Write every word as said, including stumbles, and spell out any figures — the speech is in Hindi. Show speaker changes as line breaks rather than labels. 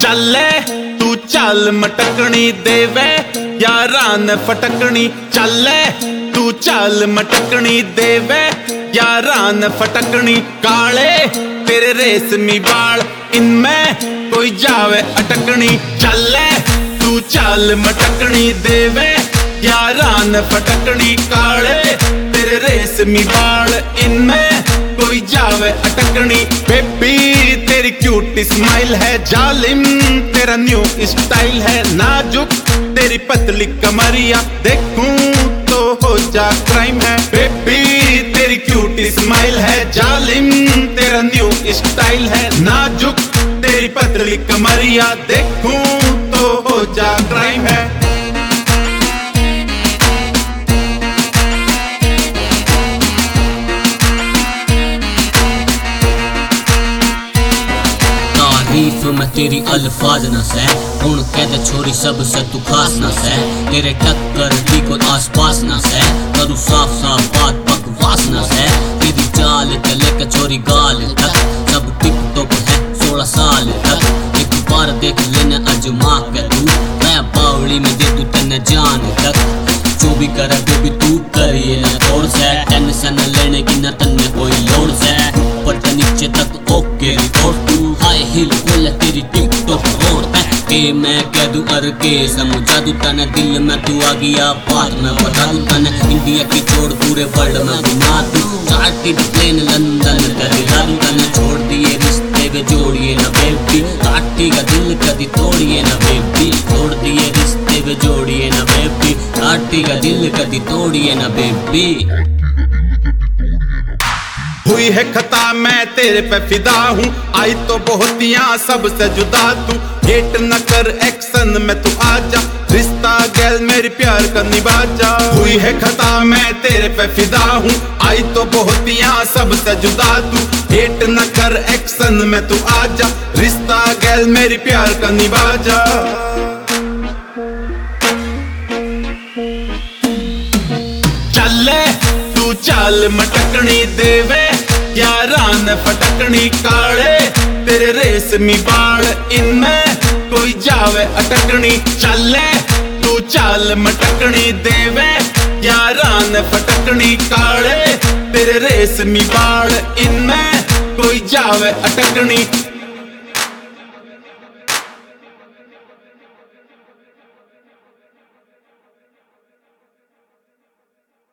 चले तू चल मटकनी देवे यारां ने फटकनी। चले तू चल मटकनी देवे यारां ने फटकनी। काले तेरे रेशमी बाल इनमें कोई जावे अटकनी। चले तू चल मटकनी देवे यारां ने फटकनी। काले तेरे रेशमी बाल इनमें कोई जावे अटकनी। बेबी तेरी क्यूट स्माइल है जालिम तेरा न्यू स्टाइल है नाजुक तेरी पतली कमरिया देखूं तो हो जा क्राइम है। बेबी तेरी क्यूट स्माइल है जालिम तेरा न्यू स्टाइल है नाजुक तेरी पतली कमरिया देखूं तो हो जा क्राइम है।
तारीफ में तेरी अल्फाज न सह हुण कहते छोरी सब से तू खास न सह। तेरे टक्कर की कोई आस पास न सह करूँ साफ साफ बात बकवास न सह। तेरी चाल चले के छोरी गाल तक सब टिक टॉक है सोलह साल तक। एक बार देख लेने अजमा के तू मैं बावली में दे तू तेने जान तक। जो भी करे बेबी तू करिए न तोड़ से टेंशन लेने की न तन में कोई लोड़ से ऊपर से नीचे तक ओके रिपोर्ट तू हाई हिल बोले तेरी टिकटॉक रोड के मैं कह दूं अर के समझा दूं तने दिल में तू आ गया बात मैं बता दूं तने इंडिया की छोड़ पूरे वर्ल्ड में घुमा दूं। चार्टेड प्लेन लंदन का दिला दूं तने छोड़ दिए रिश्ते वे जोड़िए ना बेबी काटी का दिल कदी तोड़िए ना बेबी तोड़ दिए रिश्ते वे जोड़िए ना बेबी काटी का दिल कदी तोड़िए ना बेबी।
हुई है खता मैं तेरे पे फिदा हूँ आई तो बहुतियाँ सबसे जुदा तू हेट न कर एक्शन में तू आजा रिश्ता गैल मेरी प्यार का निभा जा। हुई है खता मैं तेरे पे फिदा हूँ आई तो बहुतियाँ सबसे जुदा तू हेट न कर एक्शन में तू आजा रिश्ता गैल मेरी प्यार का निभा जा। चले तू चल मटकनी देवे यारां ने फटकनी। काले तेरे रेशमी बाल इनमें कोई जावे अटकनी। चले तू चल मटकनी देवे यारां ने फटकनी। काले तेरे रेशमी बाल इनमें कोई जावे अटकनी।